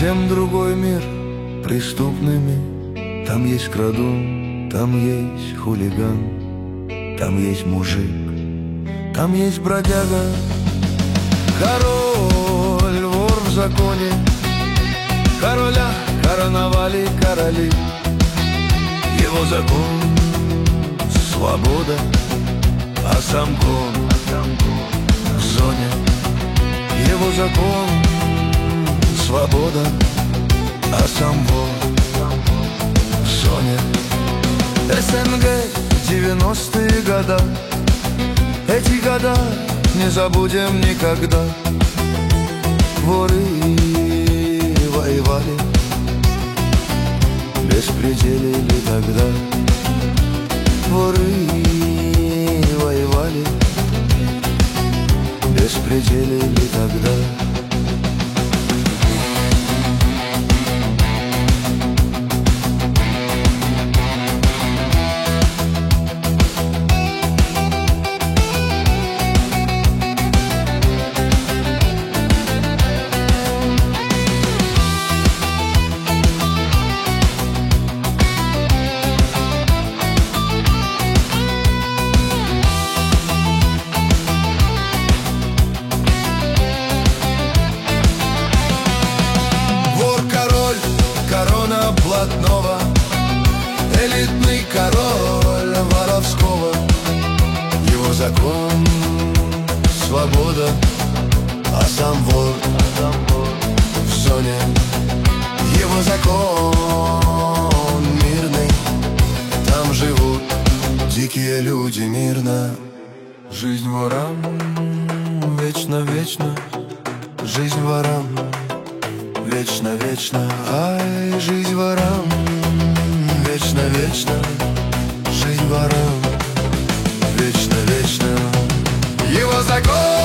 совсем другой мир преступными. Там есть крадун, там есть хулиган, там есть мужик, там есть бродяга. Король, вор в законе, короля короновали короли. Его закон — свобода, а сам кон в зоне. Его закон — свобода, а сам вор в зоне. СНГ, 90-е года, эти года не забудем никогда. Воры воевали, беспределили тогда. Воры воевали, беспределили тогда. Корона блатного, элитный король воровского. Его закон — свобода, а сам вор в зоне. Его закон мирный, там живут дикие люди мирно. Жизнь ворам вечно-вечно, жизнь ворам вечно-вечно, ай, жизнь ворам вечно-вечно, жизнь ворам вечно-вечно. Его закон